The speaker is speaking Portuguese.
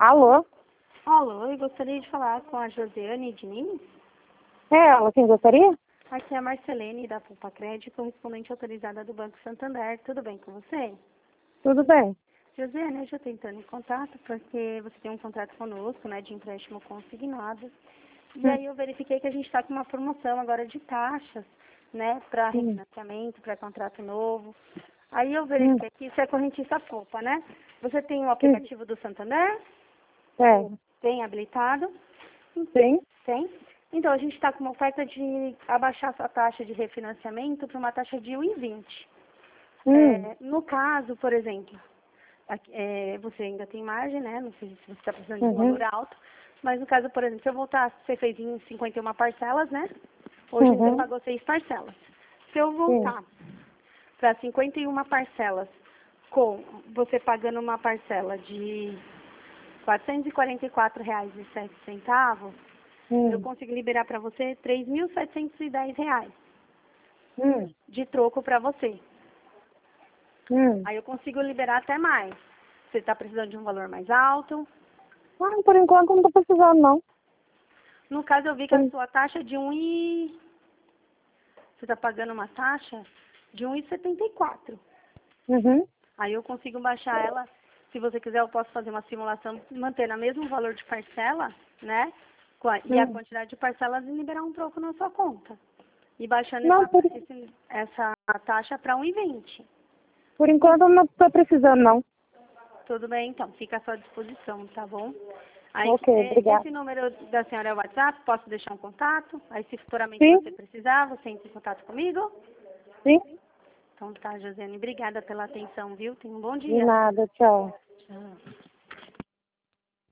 Alô? Alô, eu gostaria de falar com a Josiane Diniz. É ela, quem gostaria? Aqui é a Marcelene da Poupa Crédito, correspondente autorizada do Banco Santander. Tudo bem com você? Tudo bem. Josiane, eu já estou entrando em contato porque você tem um contrato conosco, né, de empréstimo consignado. E aí eu verifiquei que a gente está com uma promoção agora de taxas, né, para refinanciamento, para contrato novo. Aí eu verifiquei que isso é correntista Poupa, né? Você tem o aplicativo do Santander? É. Tem habilitado? Sim. Tem? Então, a gente está com uma oferta de abaixar sua taxa de refinanciamento para uma taxa de 1,20. No caso, por exemplo, você ainda tem margem, né? Não sei se você está precisando de um valor alto, mas no caso, por exemplo, se eu voltar, você fez em 51 parcelas, né? Hoje você pagou 6 parcelas. Se eu voltar para 51 parcelas, com você pagando uma parcela de R$ 444,07, eu consigo liberar para você R$ 3.710 de troco para você. Aí eu consigo liberar até mais. Você está precisando de um valor mais alto? Ah, por enquanto não tô precisando, não. No caso, eu vi que a sua taxa é de Você está pagando uma taxa de 1,74. Aí eu consigo baixar ela. Se você quiser, eu posso fazer uma simulação, manter no mesmo valor de parcela, né? E a quantidade de parcelas e liberar um troco na sua conta. E baixando essa taxa para 1,20. Por enquanto eu não tô precisando, não. Tudo bem, então. Fica à sua disposição, tá bom? Aí, Ok, obrigada. esse número da senhora é o WhatsApp, posso deixar um contato? Aí, se futuramente Sim. você precisar, você entra em contato comigo? Sim. Então tá, Josiane. Obrigada pela atenção, viu? Tenha um bom De dia. nada, tchau. Tchau.